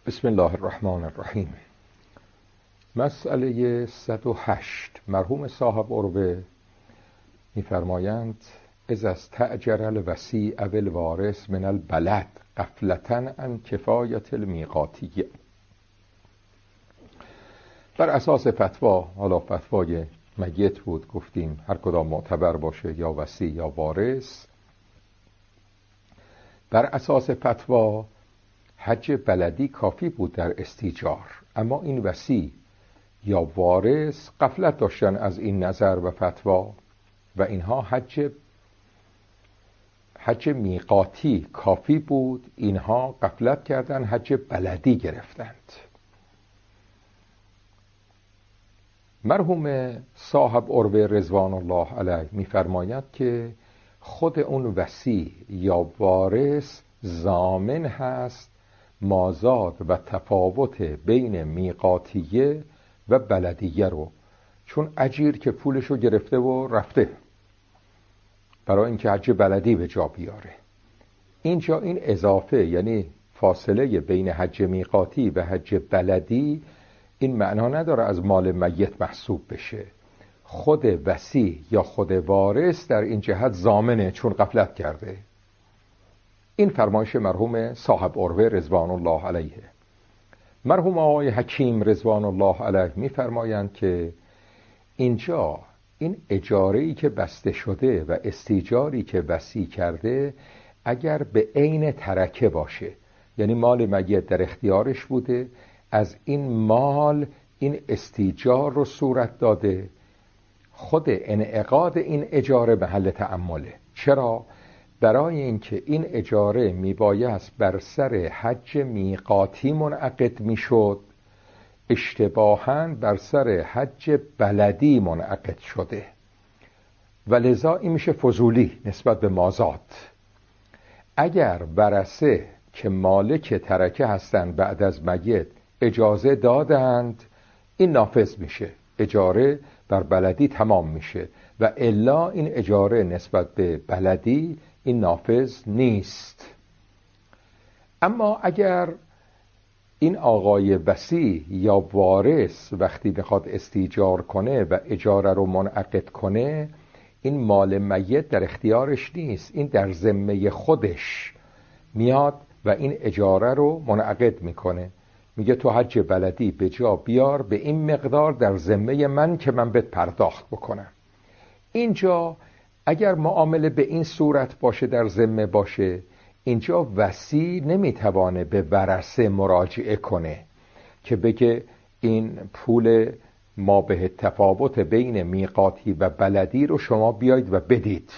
بسم الله الرحمن الرحیم. مسئله 108. مرحوم صاحب عروه می‌فرمایند اذا استأجر الوصی او الوارث من البلد غفلة عن کفایة المیقاتیه. بر اساس فتوا، حالا فتوای میت بود، گفتیم هر کدام معتبر باشه، یا وصی یا وارث، بر اساس فتوا حج بلدی کافی بود در استیجار، اما این وصی یا وارث غفلت داشتن از این نظر و فتوا و اینها حج میقاتی کافی بود، اینها غفلت کردن، حج بلدی گرفتند. مرحوم صاحب عروه رضوان الله علیه می‌فرماید که خود اون وصی یا وارث ضامن هست مازاد و تفاوت بین میقاتیه و بلدیه رو، چون اجیر که پولشو گرفته و رفته برای اینکه حج بلدی به جا بیاره. اینجا این اضافه، یعنی فاصله بین حج میقاتی و حج بلدی، این معنا نداره از مال میت محسوب بشه. خود وصی یا خود وارث در این جهت ضامنه، چون غفلت کرده. این فرمایش مرحوم صاحب عروه رضوان الله علیه. مرحوم آقای حکیم رضوان الله علیه می‌فرمایند که اینجا این اجاره‌ای که بسته شده و استیجاری که وصی کرده اگر به عین ترکه باشه، یعنی مال میت در اختیارش بوده، از این مال این استیجار رو صورت داده، خود انعقاد این اجاره محل تأمله. چرا؟ برای اینکه این اجاره میبایست بر سر حج میقاتی منعقد میشد، اشتباهاً بر سر حج بلدی منعقد شده و لذا این میشه فضولی نسبت به مازاد. اگر ورثه که مالک ترکه هستند بعد از میت اجازه دادند، این نافذ میشه، اجاره بر بلدی تمام میشه، و الا این اجاره نسبت به بلدی این نافذ نیست. اما اگر این آقای وصی یا وارث وقتی بخواد استیجار کنه و اجاره رو منعقد کنه، این مال میت در اختیارش نیست، این در ذمه خودش میاد و این اجاره رو منعقد میکنه، میگه تو حج بلدی به جا بیار به این مقدار در ذمه من که من بهت پرداخت بکنم. اینجا اگر معامله به این صورت باشه، در ذمه باشه، اینجا وصی نمیتوانه به ورثه مراجعه کنه که بگه این پول ما به تفاوت بین میقاتی و بلدی رو شما بیاید و بدید.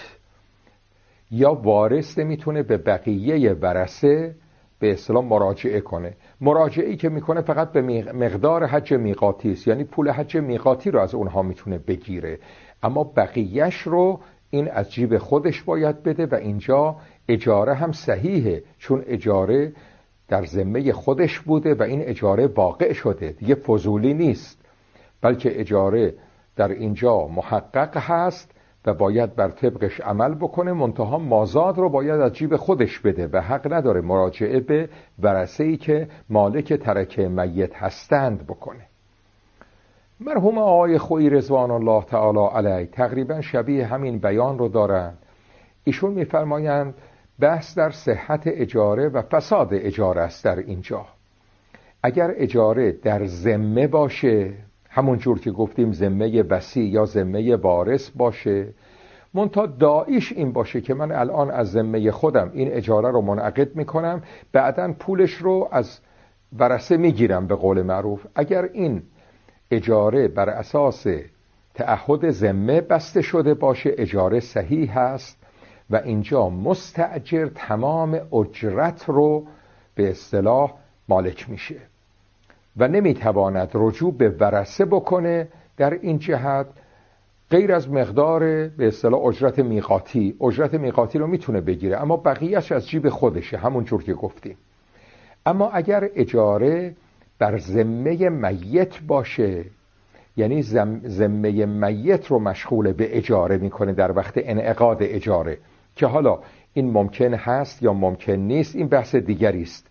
یا وارث نمیتونه به بقیه ورثه به اصطلاح مراجعه کنه. مراجعه‌ای که میکنه فقط به مقدار حج میقاتی است، یعنی پول حج میقاتی رو از اونها میتونه بگیره، اما بقیهش رو این از جیب خودش باید بده و اینجا اجاره هم صحیحه، چون اجاره در ذمه خودش بوده و این اجاره واقع شده، دیگه فضولی نیست، بلکه اجاره در اینجا محقق هست و باید بر طبقش عمل بکنه، منتها مازاد رو باید از جیب خودش بده و حق نداره مراجعه به ورثه‌ای که مالک ترکه میت هستند بکنه. مرحوم آقای خویی رضوان الله تعالی علیه تقریبا شبیه همین بیان رو دارند. ایشون می‌فرمایند بحث در صحت اجاره و فساد اجاره است. در اینجا اگر اجاره در ذمه باشه، همون جور که گفتیم ذمه وصی یا ذمه وارث باشه، منتها داعیش این باشه که من الان از ذمه خودم این اجاره رو منعقد میکنم، بعداً پولش رو از ورثه میگیرم به قول معروف. اگر این اجاره بر اساس تعهد ذمه بسته شده باشه، اجاره صحیح هست و اینجا مستأجر تمام اجرت رو به اصطلاح مالک میشه و نمیتواند رجوع به ورثه بکنه در این جهت غیر از مقدار به اصطلاح اجرت میقاتی. اجرت میقاتی رو میتونه بگیره، اما بقیهش از جیب خودشه، همون جور که گفتیم. اما اگر اجاره بر ذمه میت باشه، یعنی ذمه میت رو مشغول به اجاره میکنه در وقت انعقاد اجاره، که حالا این ممکن هست یا ممکن نیست، این بحث دیگری است.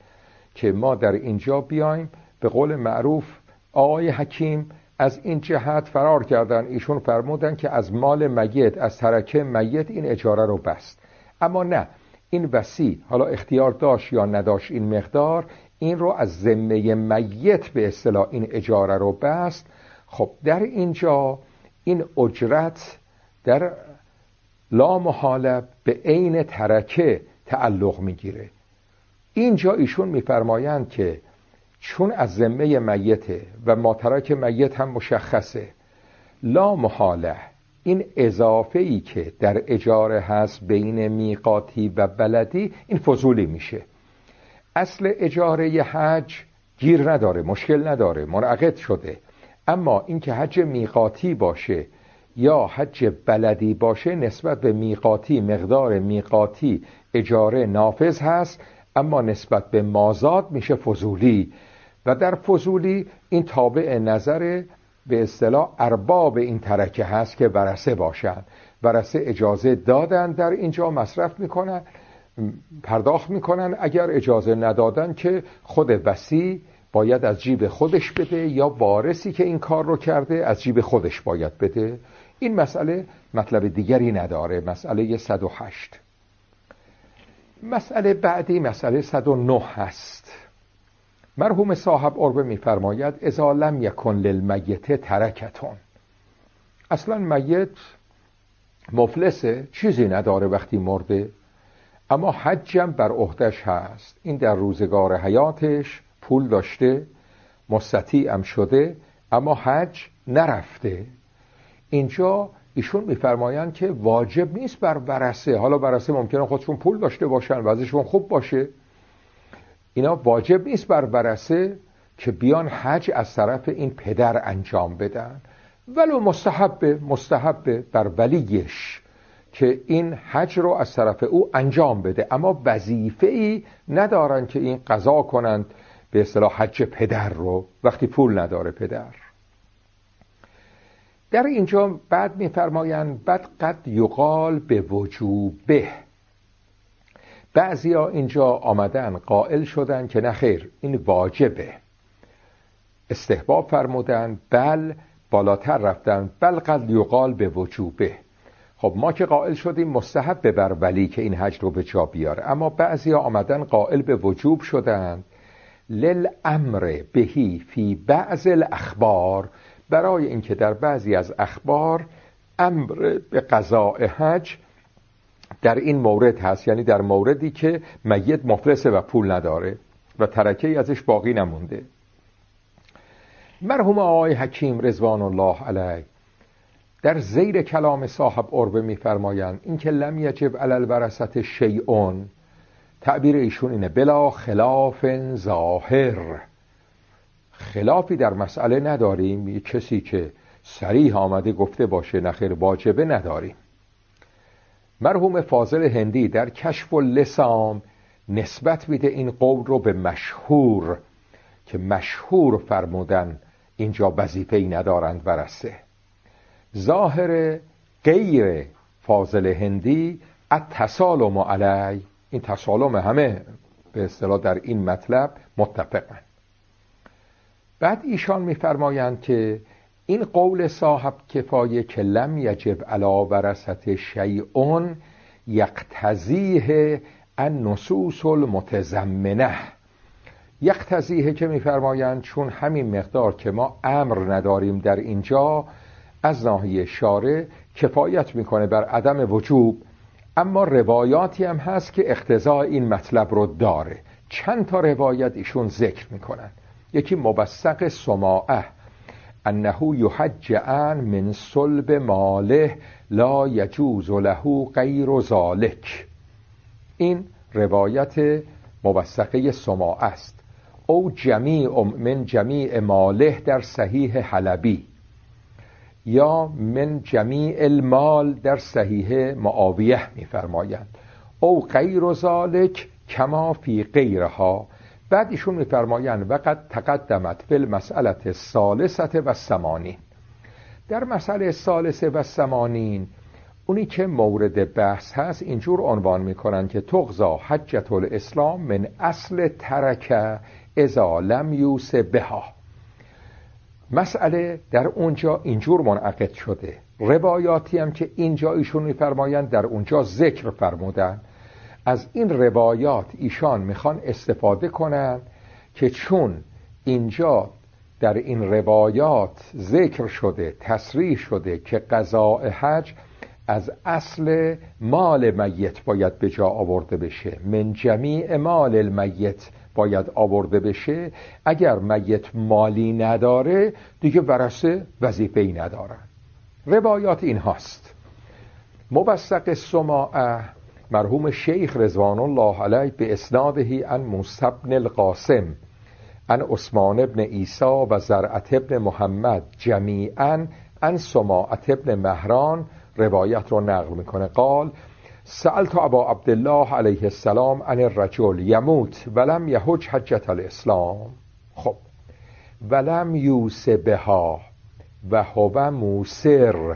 که ما در اینجا بیایم به قول معروف آقای حکیم از این جهت فرار کردن. ایشون فرمودن که از مال میت، از ترکه میت این اجاره رو بست. اما نه، این وصی حالا اختیار داشت یا نداشت این مقدار، این رو از ذمه میت به اصطلاح این اجاره رو بست. خب در اینجا این اجرت در لا محاله به عین ترکه تعلق میگیره. اینجا ایشون میفرمایند که چون از ذمه میته و ما ترک میت هم مشخصه، لا محاله این اضافه‌ای که در اجاره هست بین میقاتی و بلدی این فضولی میشه. اصل اجاره حج گیر نداره، مشکل نداره، منعقد شده. اما اینکه حج میقاتی باشه یا حج بلدی باشه، نسبت به میقاتی مقدار میقاتی اجاره نافذ هست، اما نسبت به مازاد میشه فضولی. و در فضولی این تابع نظر به اصطلاح ارباب این ترکه هست که ورثه باشن. ورثه اجازه دادن در اینجا مصرف میکنن، پرداخت میکنن. اگر اجازه ندادن که خود وصی باید از جیب خودش بده یا وارثی که این کار رو کرده از جیب خودش باید بده. این مسئله مطلب دیگری نداره. مسئله 108. مسئله بعدی مسئله 109 هست. مرحوم صاحب عربه میفرماید اذا لم یکن للمیت ترکتون. اصلا میت مفلسه، چیزی نداره وقتی مرده، اما حجم بر عهدش هست. این در روزگار حیاتش پول داشته، مستطیع هم شده، اما حج نرفته. اینجا ایشون میفرمایند که واجب نیست بر ورثه. حالا ورثه ممکنه خودشون پول داشته باشن، وضعشون خوب باشه، اینا واجب نیست بر ورثه که بیان حج از طرف این پدر انجام بدن، ولو مستحبه بر ولیش که این حج رو از طرف او انجام بده، اما وظیفه‌ای ندارن که این قضا کنند به اصطلاح حج پدر رو وقتی پول نداره پدر. در اینجا بعد میفرمایند بعد قد یقال به وجوبه. بعضیا اینجا آمدن قائل شدن که نه خیر، این واجبه. استحباب فرمودن، بل بالاتر رفتن، بل قد یقال به وجوبه. خب ما که قائل شدیم مستحب بر ولی که این حج رو به جا بیاره، اما بعضیا آمدن قائل به وجوب شدن. للامر بهی فی بعض الاخبار، برای اینکه در بعضی از اخبار امر به قضاء حج در این مورد هست، یعنی در موردی که میت مفلسه و پول نداره و ترکه‌ای ازش باقی نمونده. مرحوم آقای حکیم رضوان الله علیه در زیر کلام صاحب عربه میفرمایند این که لم یجب علی الورثه شیء، تعبیر ایشون اینه بلا خلاف ظاهر، خلافی در مسئله نداریم. یک کسی که صریح آمده گفته باشه نخیر واجبه نداریم. مرحوم فاضل هندی در کشف اللسام نسبت میده این قول رو به مشهور که مشهور فرمودن اینجا وظیفه‌ای ندارند ورثه. ظاهر غیر فاضل هندی التسالم علی، این تسالم همه به اصطلاح در این مطلب متفقن. بعد ایشان میفرمایند که این قول صاحب کفایه که لم یجب علی ورثه شیء یقتضیه النصوص المتضمنه. یقتضیه که میفرمایند چون همین مقدار که ما امر نداریم در اینجا از ناحیه شارع کفایت میکنه بر عدم وجوب، اما روایاتی هم هست که اقتضای این مطلب رو داره. چند تا روایت ایشون ذکر میکنن. یکی مبسق سماعه انه یحج عن من صلب ماله لا یجوز له غیر ذلک، این روایت مبسقه سماعه است. او جمیع من جمیع ماله در صحیح حلبی، یا من جمیع المال در صحیح معاویه میفرمایند، او غیر ذلک کما فی غیرها. بعد ایشون میفرمایند وقد تقدمت فی المسئله الثالثه و 80، در مسئله 33 و 80 اونی که مورد بحث هست اینجور عنوان میکنن که تغزا حجة الاسلام من اصل ترک اذا لم یوس بها. مسئله در اونجا اینجور منعقد شده، روایاتی هم که اینجا ایشون میفرمایند در اونجا ذکر فرمودن، از این روایات ایشان میخوان استفاده کنن که چون اینجا در این روایات ذکر شده، تصریح شده که قضاء حج از اصل مال میت باید به جا آورده بشه، من جمیع مال المیت باید آورده بشه، اگر میت مالی نداره دیگه ورثه وظیفه‌ای ندارن. روایات این هاست. مبسق سماعه مرحوم شیخ رضوان الله علیه به اسناده عن موسی بن القاسم عن عثمان بن عیسی و زرعت بن محمد جمیعا عن سماعت بن مهران روایت رو نقل میکنه. قال سألت ابا عبدالله علیه السلام عن الرجل یموت ولم یحج حجة الاسلام. خب ولم یوس بها و هو موسر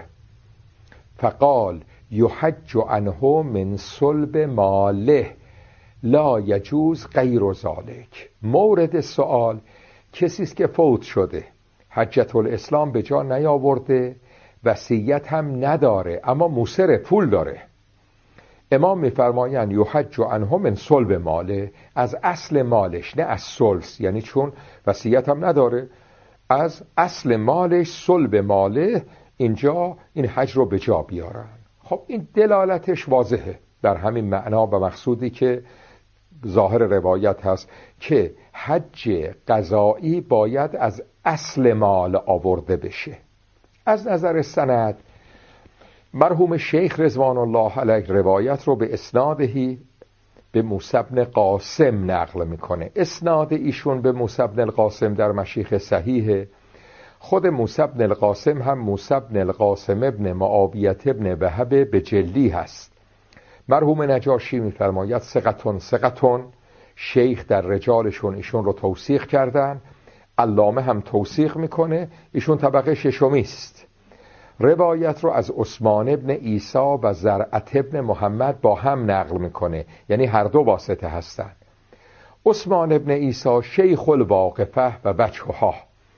فقال یحج عنه من صلب ماله لا یجوز غیر ذلک. مورد سوال کسی است که فوت شده، حجة الاسلام به جا نیاورده، وصیت هم نداره، اما موسر پول داره. امام میفرمایند یحج عنه من صلب ماله، از اصل مالش، نه از ثلث، یعنی چون وصیت هم نداره، از اصل مالش صلب ماله اینجا این حج رو به جا بیارن. خب این دلالتش واضحه در همین معنا و مقصودی که ظاهر روایت هست که حج قضایی باید از اصل مال آورده بشه. از نظر سند مرحوم شیخ رضوان الله علیه روایت رو به اسنادهی به موسی بن قاسم نقل میکنه. اسناد ایشون به موسی بن القاسم در مشیخ صحیحه. خود موسی بن القاسم هم موسی بن القاسم ابن معاویه ابن وهب به جلی هست. مرحوم نجاشی میفرماید ثقتون. شیخ در رجالشون ایشون رو توثیق کردن، علامه هم توثیق میکنه، ایشون طبقه ششمی است. روایت رو از عثمان ابن عیسی و زرعت ابن محمد با هم نقل میکنه، یعنی هر دو واسطه هستن. عثمان ابن عیسی شیخ الواقفه و بچه‌ها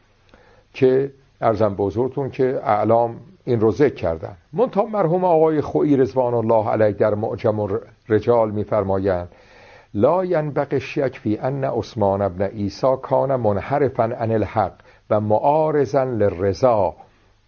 که عرضم بزرگتون که اعلام این رو ذکر کردن. منتها مرحوم آقای خویی رضوان الله علیه در معجم الرجال میفرمایند لا ینبغی الشک فی ان عثمان ابن عیسی کان منحرفا عن الحق و معارضا للرضا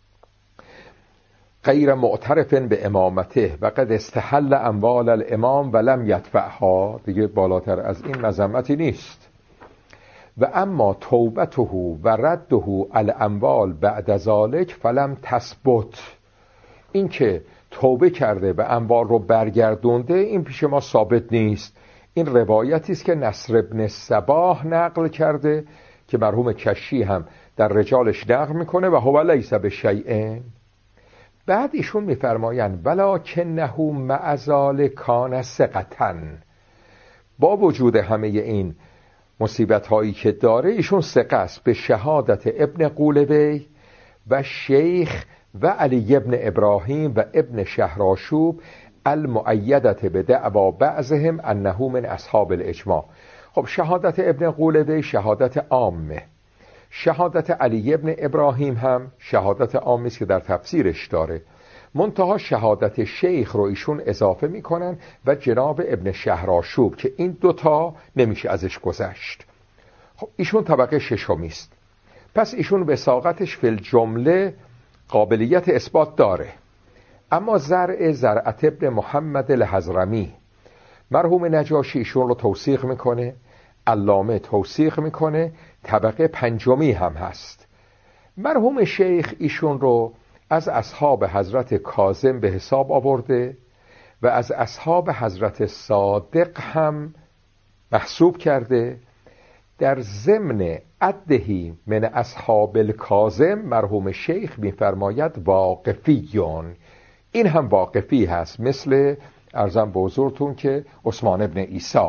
غیر معترف به امامته و قد استحل اموال الامام و لم یدفعها. دیگه بالاتر از این مذمتی نیست. و اما توبته و رده الاموال بعد ذلك فلم تثبت. این که توبه کرده و اموال رو برگردونده این پیش ما ثابت نیست. این روایتی است که نصر ابن صباح نقل کرده که مرحوم کشی هم در رجالش نقل میکنه و هو لیس بشیء. بعد ایشون میفرمایند ولکنه مع ذلک کان ثقةً. با وجود همه این مصیبت هایی که داره ایشون ثقه است به شهادت ابن قولوی و شیخ و علی ابن ابراهیم و ابن شهرآشوب المؤیدت به دعوا بعضهم انه من اصحاب الاجماع. خب شهادت ابن قولوی شهادت عامه، شهادت علی ابن ابراهیم هم شهادت عامی است که در تفسیرش داره، منتها شهادت شیخ رو ایشون اضافه میکنن و جناب ابن شهرآشوب که این دوتا نمیشه ازش گذشت. خب ایشون طبقه ششمی است، پس ایشون وثاقتش فی الجمله قابلیت اثبات داره. اما زرعت ابن محمد الحضرمی مرحوم نجاشی ایشون رو توثیق میکنه، علامه توثیق میکنه، طبقه پنجمی هم هست. مرحوم شیخ ایشون رو از اصحاب حضرت کاظم به حساب آورده و از اصحاب حضرت صادق هم محسوب کرده. در ضمن عدهی من اصحاب الکاظم مرحوم شیخ میفرماید واقفیون، این هم واقفی هست مثل عرضم به حضورتون که عثمان ابن عیسی.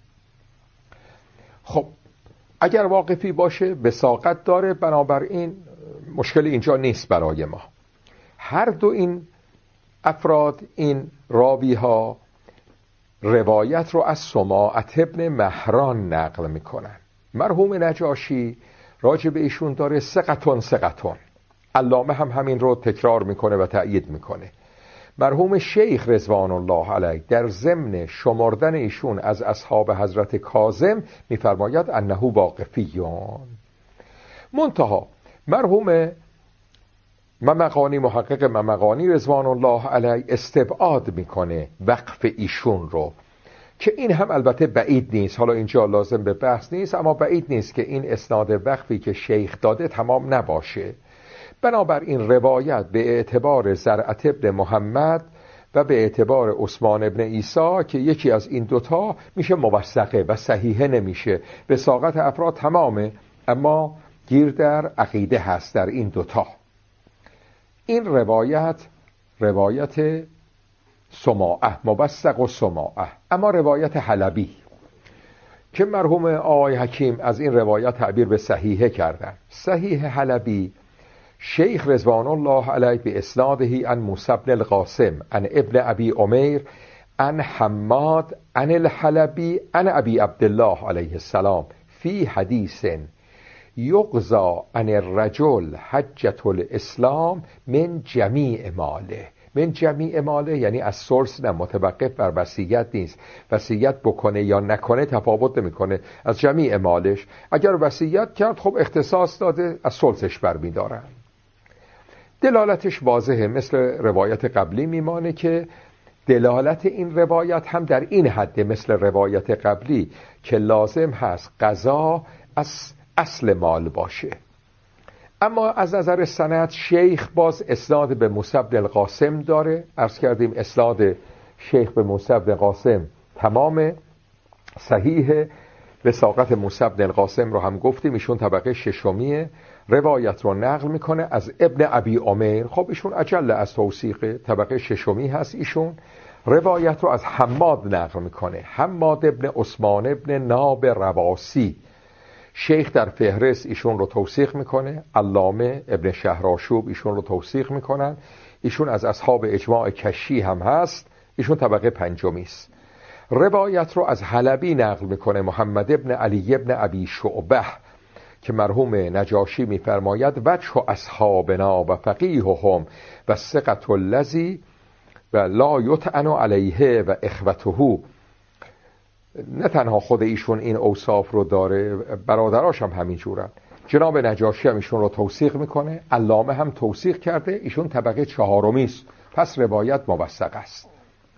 خب اگر واقفی باشه وثاقت داره، بنابراین مشکل اینجا نیست برای ما. هر دو این افراد این راوی ها روایت رو از سماعة ابن مهران نقل میکنن. مرحوم نجاشی راجع به ایشون داره ثقة. علامه هم همین رو تکرار میکنه و تأیید میکنه. مرحوم شیخ رضوان الله علیه در ضمن شمردن ایشون از اصحاب حضرت کاظم میفرماید انه واقفیون. منتها مرحوم ممقانی، محقق ممقانی رضوان الله علیه استبعاد میکنه وقف ایشون رو، که این هم البته بعید نیست، حالا اینجا لازم به بحث نیست، اما بعید نیست که این اسناد وقفی که شیخ داده تمام نباشه. بنابراین روایت به اعتبار زرعت ابن محمد و به اعتبار عثمان ابن عیسی که یکی از این دوتا میشه موثقه و صحیحه نمیشه، وثاقت افراد تمامه، اما گیر در عقیده هست در این دوتا. این روایت سماعه، موثق و سماعه. اما روایت حلبی که مرحوم آقای حکیم از این روایت تعبیر به صحیحه کردن، صحیح حلبی شیخ رضوان الله علیه به اسناده عن موسی بن القاسم عن ابن ابی عمیر عن حماد عن الحلبی عن ابی عبدالله علیه السلام فی حدیث یقضى عن الرجل حجة الاسلام من جمیع ماله. من جمیع ماله یعنی از سورس، نه، متوقف بر وصیت نیست. وصیت بکنه یا نکنه تفاوت نمیکنه، از جمیع مالش. اگر وصیت کرد خب اختصاص داده، از سورسش برمیدارن. دلالتش واضحه، مثل روایت قبلی میمانه که دلالت این روایت هم در این حد مثل روایت قبلی که لازم هست قضا از اصل مال باشه. اما از نظر سند شیخ باز اسناد به موسی بن القاسم داره. عرض کردیم اسناد شیخ به موسی بن قاسم تمام صحیحه. وثاقت موسی بن القاسم رو هم گفتیم، ایشون طبقه ششمیه. روایت رو نقل میکنه از ابن ابی عمیر، خب ایشون اجل از توثیق، طبقه ششمی هست ایشون. روایت رو از حماد نقل میکنه، حماد ابن عثمان ابن ناب رواسی. شیخ در فهرست ایشون رو توثیق میکنه، علامه ابن شهرآشوب ایشون رو توثیق میکنن. ایشون از اصحاب اجماع کشی هم هست، ایشون طبقه پنجمی است. روایت رو از حلبی نقل میکنه محمد ابن علی ابن ابی شعبه که مرحوم نجاشی میفرماید وجه اصحابنا و فقیههم و ثقة الذی و لا یطعن علیه و اخوته. نه تنها خود ایشون این اوصاف رو داره، برادراش هم همین جورن. جناب نجاشی هم ایشون رو توثیق میکنه، علامه هم توثیق کرده، ایشون طبقه چهارمی است، پس روایت موثق است.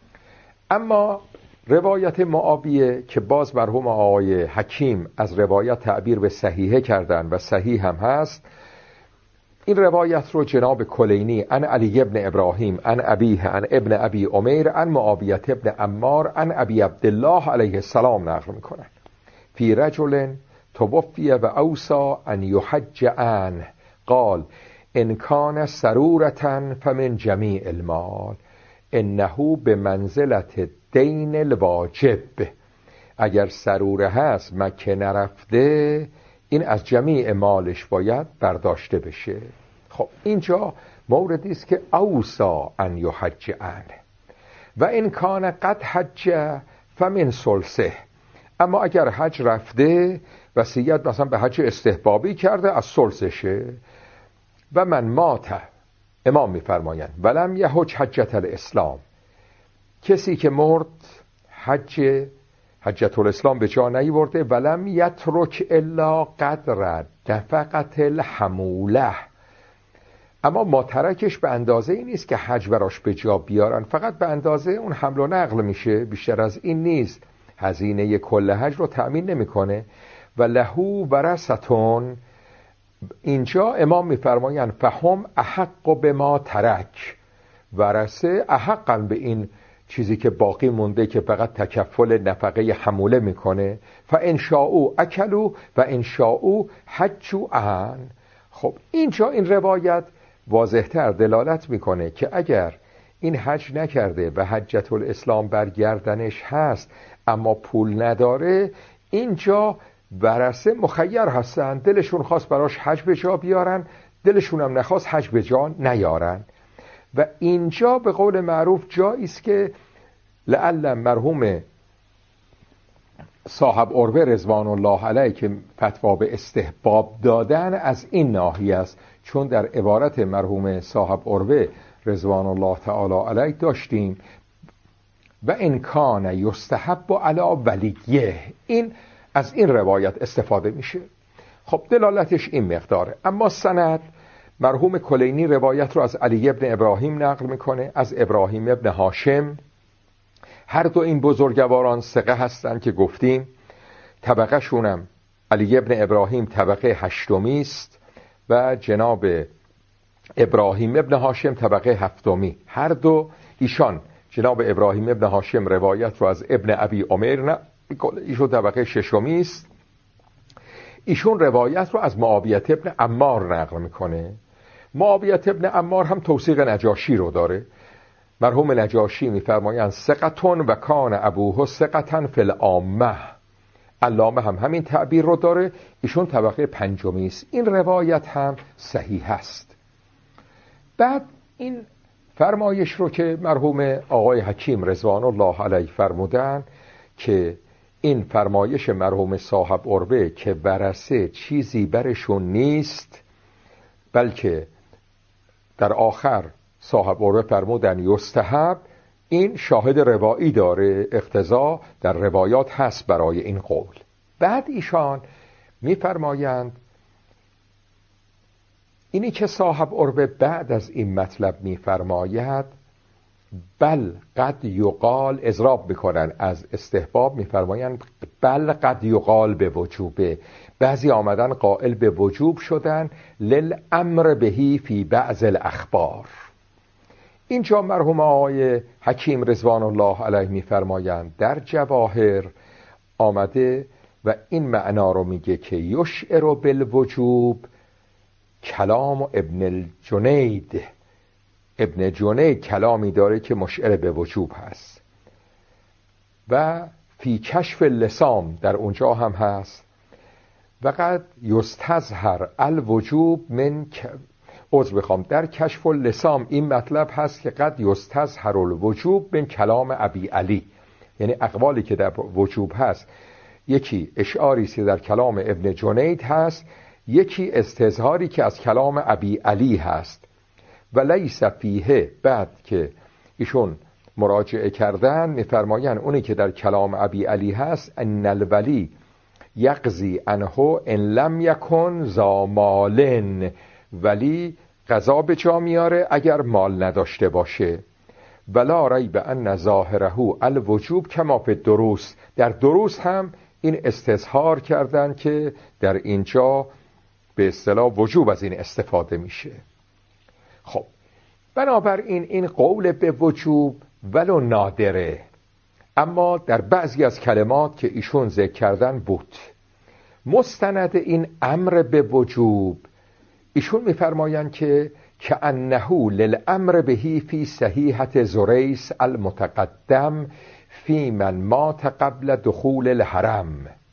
اما روایت معاویه که باز مرحوم آقای حکیم از روایت تعبیر به صحیحه کردن و صحیح هم هست، این روایت رو جناب کلینی عن علی ابن ابراهیم عن ابیه عن ابن ابی عمیر عن معاویه ابن عمار عن ابی عبدالله علیه السلام نقل میکنن. فی رجل توفی و اوصى ان یحج عنه قال ان کان سرورة فمن جمیع المال انه به منزلت دین الواجب. اگر سروره هست مکه نرفته، این از جمیع مالش باید برداشته بشه. خب اینجا موردی است که اوصى ان یحج عنه و ان کان قد حج فمن ثلثه. اما اگر حج رفته، وصیت مثلا به حج استحبابی کرده، از ثلثشه. و من مات، امام میفرمایند ولم یحج حجة الاسلام، کسی که مرد حجة الاسلام به جا نیاورده، ولم یترک الا قدر نفقة الحموله، اما ماترکش به اندازه این نیست که حج براش به جا بیارن، فقط به اندازه اون حمل و نقل میشه، بیشتر از این نیست. هزینه کل حج رو تأمین نمیکنه. و لهو ورثتون، اینجا امام میفرمایند فهم احق به ما ترک، ورثه احقا به این چیزی که باقی مونده که فقط تکفل نفقه حموله میکنه. فان شاءوا اکلوا و ان شاءوا حجوا عن. خب اینجا این روایت واضح‌تر دلالت میکنه که اگر این حج نکرده و حجة الاسلام برگردنش هست اما پول نداره، اینجا ورثه مخیر هستن، دلشون خواست براش حج به جا بیارن، دلشون هم نخواست حج به جا نیارن. و اینجا به قول معروف جایی است که لعل مرحوم صاحب عروه رضوان الله علیه که فتوا به استحباب دادن از این ناحیه است، چون در عبارت مرحوم صاحب عروه رضوان الله تعالی علیه داشتیم و ان کان یستحب علی ولیه، این از این روایت استفاده میشه. خب دلالتش این مقداره. اما سند مرحوم کلینی روایت رو از علی ابن ابراهیم نقل میکنه، از ابراهیم ابن هاشم. هر دو این بزرگواران ثقه هستند که گفتیم. طبقه شونم علی ابن ابراهیم طبقه هشتمی است و جناب ابراهیم ابن هاشم طبقه هفتمی. هر دو ایشان جناب ابراهیم ابن هاشم روایت رو از ابن ابی عمر ایشون طبقه ششمی است. ایشون روایت رو از معاویه ابن عمار نقل میکنه. معاویه ابن عمار هم توثیق نجاشی رو داره. مرحوم نجاشی میفرمایند ثقتون و کان ابوه ثقتن فی العامه. علامه هم همین تعبیر رو داره. ایشون طبقه پنجمی است. این روایت هم صحیح است. بعد این فرمایش رو که مرحوم آقای حکیم رضوان الله علیه فرمودن که این فرمایش مرحوم صاحب عروه که ورثه چیزی برشون نیست، بلکه در آخر صاحب عروه فرمودن یستحب، این شاهد روایی داره، اقتضا در روایات هست برای این قول. بعد ایشان میفرمایند اینی که صاحب عروه بعد از این مطلب میفرماید بل قد یقال، اضراب میکنن از استحباب، میفرمایند بل قد یقال به وجوبه، بعضی آمدن قائل به وجوب شدن للامر بهی فی بعض الاخبار. اینجا مرحوم آقای حکیم رضوان الله علیه میفرمایند در جواهر آمده و این معنا رو میگه که یشعر بالوجوب کلام ابن الجنید. ابن جنید کلامی داره که مشعر به وجوب هست و فی کشف اللسام در اونجا هم هست و قد یستظهر الوجوب من در کشف اللسام این مطلب هست که قد یستظهر الوجوب من کلام ابی علی، یعنی اقوالی که در وجوب هست یکی اشعاری که در کلام ابن جنید هست، یکی استظهاری که از کلام ابی علی هست. و لیس فیه، بعد که ایشون مراجعه کردن میفرمایند اونی که در کلام ابی علی هست ان الولی یقضی عنه ان لم یکن ذا مال، ولی قضا به جا میاره اگر مال نداشته باشه. ولا ریب ان ظاهره الوجوب کما فی الدروس، در دروس هم این استظهار کردن که در اینجا به اصطلاح وجوب از این استفاده میشه. خب بنابراین این قول به وجوب ولو نادره، اما در بعضی از کلمات که ایشون ذکر کردن بود. مستند این امر به وجوب ایشون میفرمایند که انه للامر بهی فی صحیحت زریس المتقدم فی من مات قبل دخول الحرم.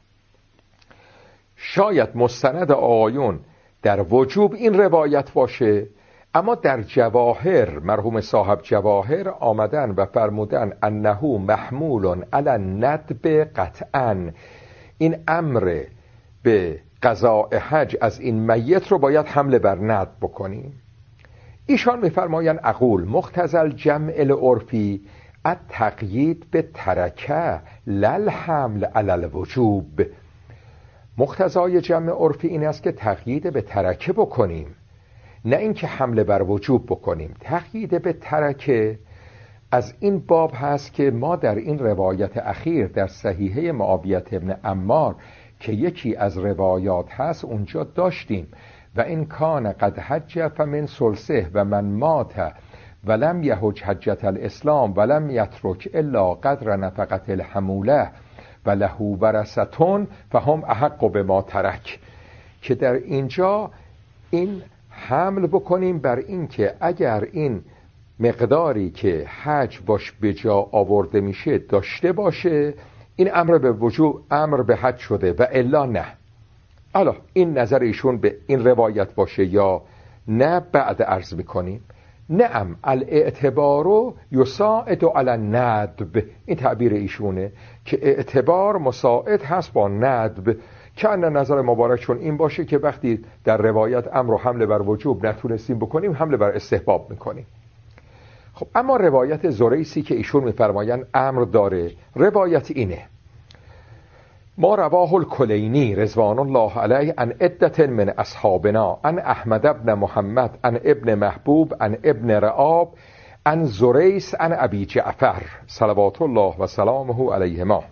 شاید مستند آقایون در وجوب این روایت باشه، اما در جواهر مرحوم صاحب جواهر آمدن و فرمودن انه محمول علی الندب قطعا، این امر به قضاء حج از این میت رو باید حمله بر ندب بکنیم. ایشان میفرمایند اقول مقتضی الجمع العرفی التقیید به ترکه لل حمل علی الوجوب. مقتضای جمع عرفی این است که تقیید به ترکه بکنیم، نه اینکه حمله بر وجوب بکنیم. تقیید به ترکه از این باب هست که ما در این روایت اخیر در صحیحه معاویه ابن عمار که یکی از روایات هست اونجا داشتیم و این کان قد حج فمن ثلثه و من مات ولم یحج حجت الاسلام ولم یترک الا قدر نفقه الحموله و له ورثتون فهم احق بما ترک، که در اینجا این حمل بکنیم بر این که اگر این مقداری که حج باش به جا آورده میشه داشته باشه این امر به وجوب امر به حج شده و الا نه. حالا این نظر ایشون به این روایت باشه یا نه بعد عرض میکنیم. نعم الاعتبار یساعد علی الندب، این تعبیر ایشونه که اعتبار مساعد هست با ندب، که نظر مبارکشون این باشه که وقتی در روایت امر و حمله بر وجوب نتونستیم بکنیم، حمله بر استحباب میکنیم. خب اما روایت زریسی که ایشون میفرمایند امر داره، روایت اینه: ما رواه الکلینی رضوان الله علیه عن عدة من اصحابنا عن احمد ابن محمد عن ابن محبوب عن ابن رعاب عن زریس عن ابی جعفر صلوات الله و سلامه علیهما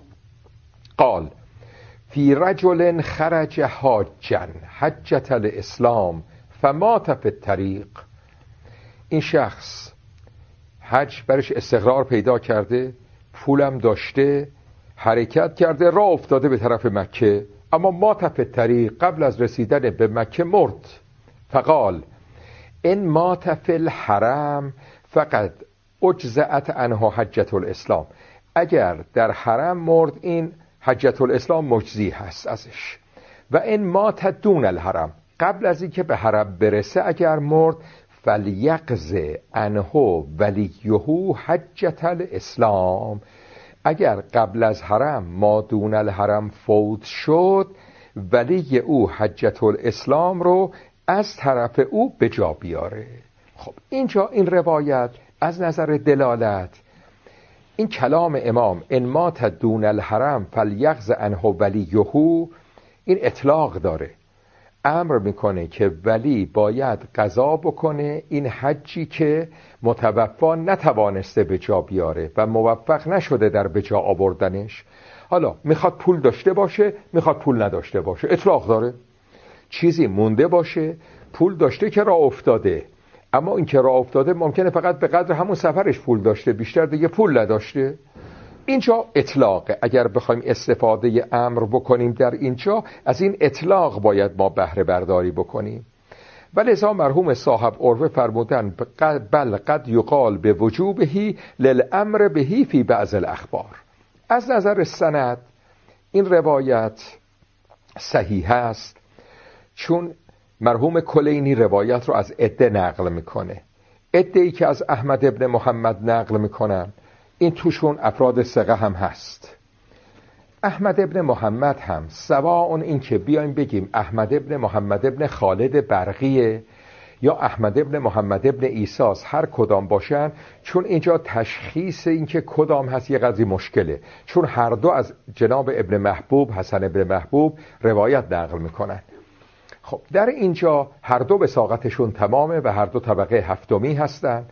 قال فی رجل خرج حاجا حجة الاسلام فمات فی الطریق. این شخص حج برش استقرار پیدا کرده، پولم داشته، حرکت کرده، راه افتاده به طرف مکه، اما مات فی الطریق، قبل از رسیدن به مکه مرد. فقال ان مات فی الحرم فقد اجزأت عنه حجة الاسلام، اگر در حرم مرد این حجة الاسلام مجزی هست ازش. و ان مات دون الحرم، قبل از اینکه به حرم برسه اگر مرد، فلیقض عنه ولیه حجة الاسلام، اگر قبل از حرم ما دون الحرم فوت شد، ولی او حجة الاسلام رو از طرف او به جا بیاره. خب اینجا این روایت از نظر دلالت، این کلام امام ان مات دون الحرم فلیقض عنه ولیه، این اطلاق داره، امر میکنه که ولی باید قضا بکنه این حجی که متوفا نتوانسته به جا بیاره و موفق نشده در به جا آوردنش. حالا میخواد پول داشته باشه، میخواد پول نداشته باشه، اطلاق داره. چیزی مونده باشه، پول داشته که راه افتاده، اما این که راه افتاده ممکنه فقط به قدر همون سفرش پول داشته، بیشتر دیگه پول نداشته. اینجا اطلاقه. اگر بخوایم استفاده امر بکنیم در اینجا، از این اطلاق باید ما بهره برداری بکنیم. ولذا مرحوم صاحب عروه فرمودن بل قد یقال به وجوبهی للامر بهی فی بعض الاخبار. از نظر سند این روایت صحیح است، چون مرحوم کلینی روایت رو از عده نقل میکنه. عده‌ای که از احمد ابن محمد نقل میکنن، این توشون افراد ثقه هم هست. احمد ابن محمد هم سواء این که بیایم بگیم احمد ابن محمد ابن خالد برقیه یا احمد ابن محمد ابن ایساس، هر کدام باشن، چون اینجا تشخیص این که کدام هست یه قضیه مشکله، چون هر دو از جناب ابن محبوب، حسن ابن محبوب روایت نقل میکنن. خب در اینجا هر دو وثاقتشون تمامه و هر دو طبقه هفتمی هستن.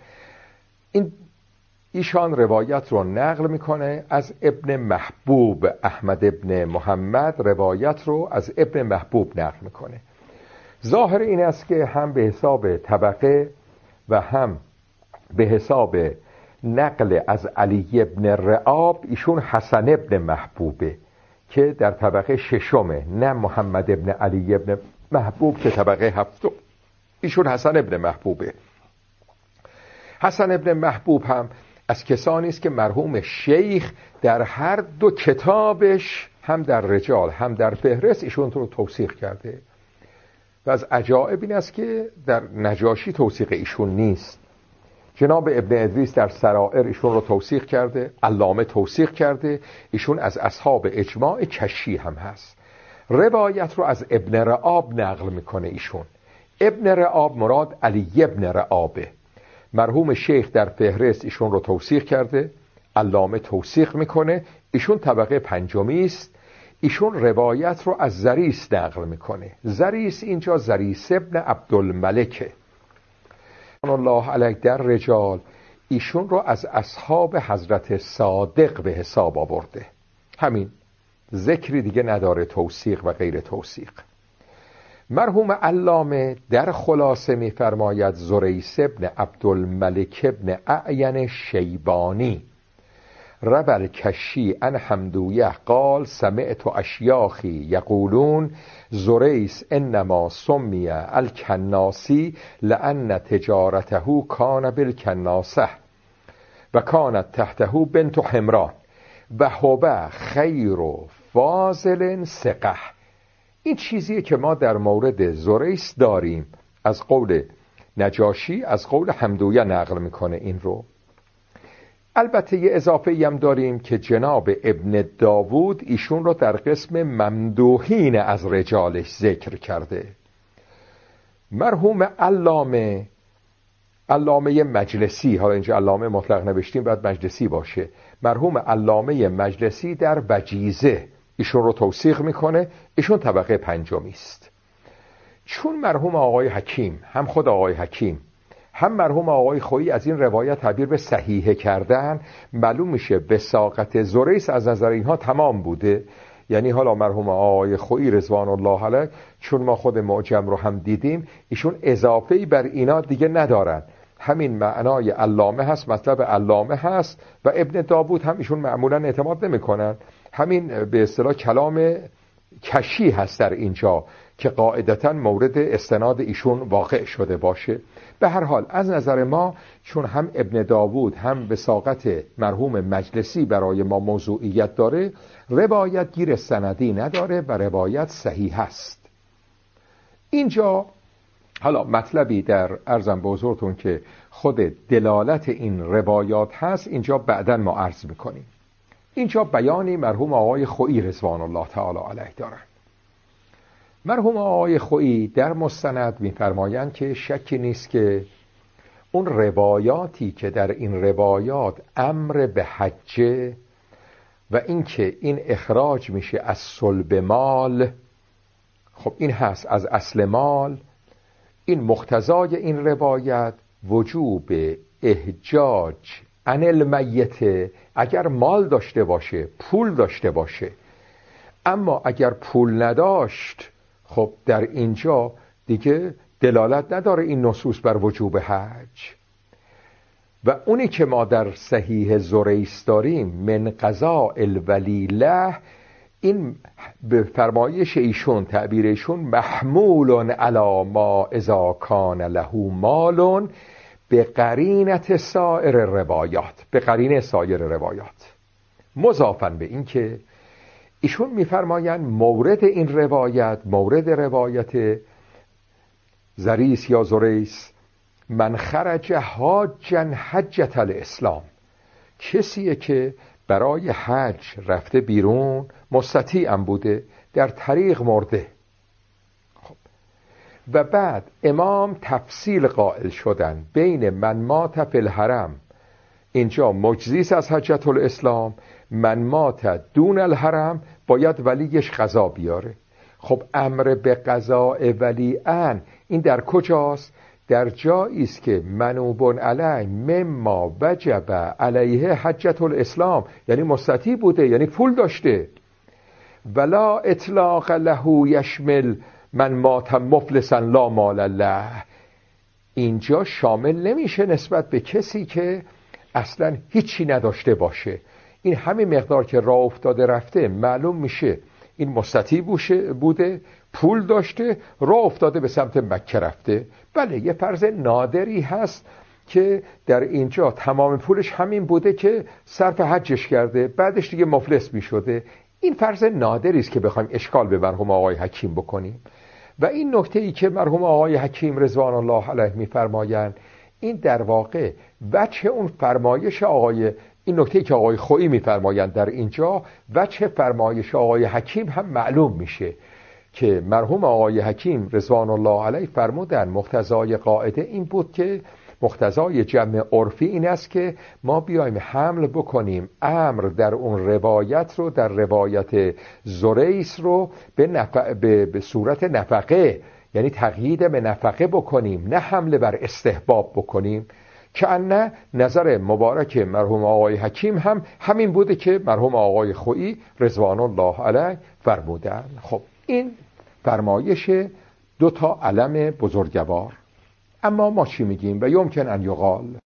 ایشان روایت رو نقل میکنه از ابن محبوب. احمد ابن محمد روایت رو از ابن محبوب نقل میکنه. ظاهر این است که هم به حساب طبقه و هم به حساب نقل از علی ابن رعاب ایشون حسن ابن محبوبه که در طبقه ششمه، نه محمد ابن علی ابن محبوب که طبقه هفتم. ایشون حسن ابن محبوبه. حسن ابن محبوب هم از کسانی است که مرحوم شیخ در هر دو کتابش، هم در رجال هم در فهرست، ایشون رو توثیق کرده. و از عجایب این است که در نجاشی توثیق ایشون نیست. جناب ابن ادریس در سرائر ایشون رو توثیق کرده، علامه توثیق کرده، ایشون از اصحاب اجماع کشی هم هست. روایت رو از ابن رعاب نقل میکنه ایشون. ابن رعاب مراد علی ابن رعابه. مرحوم شیخ در فهرست ایشون رو توثیق کرده، علامه توثیق میکنه، ایشون طبقه پنجمی است. ایشون روایت رو از زریس نقل میکنه. زریس اینجا زریس ابن عبدالملکه الله علیه در رجال، ایشون رو از اصحاب حضرت صادق به حساب آورده. همین، ذکری دیگه نداره توثیق و غیر توثیق. مرحوم علامه در خلاصه می‌فرماید زریس ابن عبدالملک ابن اعین شیبانی روى الکشی عن حمدویه قال سمعت اشیاخی یقولون زریس انما سمی الکناسی لأن تجارته کان بالکناسه و کانت تحته بنت حمران و هو خیر فاضل ثقه. این چیزیه که ما در مورد زریس داریم از قول نجاشی از قول حمدویه نقل میکنه این رو. البته یه اضافه هم داریم که جناب ابن داوود ایشون رو در قسم ممدوحین از رجالش ذکر کرده. مرحوم علامه مجلسی، حالا اینجا علامه مطلق نوشتیم باید مجلسی باشه، مرحوم علامه مجلسی در بجیزه ایشون رو توثیق میکنه، ایشون طبقه پنجمی است. چون مرحوم آقای حکیم، هم خود آقای حکیم هم مرحوم آقای خویی از این روایت تعبیر به صحیحه کردن، معلوم میشه وثاقت زریس از نظر اینها تمام بوده. یعنی حالا مرحوم آقای خویی رضوان الله علیه، چون ما خود معجم رو هم دیدیم، ایشون اضافه‌ای بر اینا دیگه ندارن، همین معنای علامه هست، مطلب علامه هست و ابن داوود هم ایشون معمولا اعتماد نمی‌کنن، همین به اصطلاح کلام کشی هست در اینجا که قاعدتاً مورد استناد ایشون واقع شده باشه. به هر حال از نظر ما چون هم ابن داوود هم وثاقت مرحوم مجلسی برای ما موضوعیت داره، روایت گیر سندی نداره و روایت صحیح هست. اینجا حالا مطلبی در عرضم به حضورتون که خود دلالت این روایات هست، اینجا بعداً ما عرض میکنیم. اینجا بیانی مرحوم آقای خویی رضوان الله تعالی علیه دارن. مرحوم آقای خویی در مستند می‌فرمایند که شکی نیست که اون روایاتی که در این روایات امر به حج و اینکه این اخراج میشه از صلب مال، خب این هست از اصل مال، این مقتضای این روایت وجوب احجاج عن المیت اگر مال داشته باشه، پول داشته باشه. اما اگر پول نداشت، خب در اینجا دیگه دلالت نداره این نصوص بر وجوب حج. و اونی که ما در صحیح زریس داریم من قضاء الولی له، این به فرمایش ایشون، تعبیر ایشون، محمول علی ما اذا کان له مال به قرینت سایر روایات، به قرینه سایر روایات، مضافاً به این که ایشون میفرمایند مورد این روایت، مورد روایت زریس یا زریس، من خرج حاجا حجة الاسلام، کسیه که برای حج رفته بیرون، مستطیع هم بوده، در طریق مرده. خب. و بعد امام تفصیل قائل شدن بین من مات فی الحرم، اینجا مجزیس از حجة الاسلام، من مات دون الحرم باید ولیش قضا بیاره. خب امر به قضاء ولیعن این در کجاست؟ در جایی است که منوب علیه مما وجب علیه حجة الاسلام، یعنی مستطیع بوده، یعنی پول داشته. ولا اطلاق له یشمل من مات مفلسا لا مال له، اینجا شامل نمیشه نسبت به کسی که اصلا هیچی نداشته باشه. این همین مقدار که راه افتاده رفته، معلوم میشه این مستطیع بوده، پول داشته، راه افتاده به سمت مکه رفته. بله یه فرض نادری هست که در اینجا تمام پولش همین بوده که صرف حجش کرده، بعدش دیگه مفلس میشده. این فرض نادری است که بخوایم اشکال به مرحوم آقای حکیم بکنیم. و این نکته ای که مرحوم آقای حکیم رضوان الله علیه میفرمایند، این در واقع وجه اون فرمایش این نکته که آقای خویی میفرمایند در اینجا، وجه فرمایش آقای حکیم هم معلوم میشه که مرحوم آقای حکیم رضوان الله علیه فرمودن مقتضای قاعده این بود که مقتضای جمع عرفی این است که ما بیایم حمل بکنیم امر در اون روایت رو، در روایت زریس رو به صورت نفقه، یعنی تقیید به نفقه بکنیم، نه حمله بر استحباب بکنیم، که نه نظر مبارک مرحوم آقای حکیم هم همین بوده که مرحوم آقای خویی رضوان الله علیه فرمودن. خب این فرمایش دو تا علم بزرگوار. اما ما چی میگیم؟ و یمکن ان یقال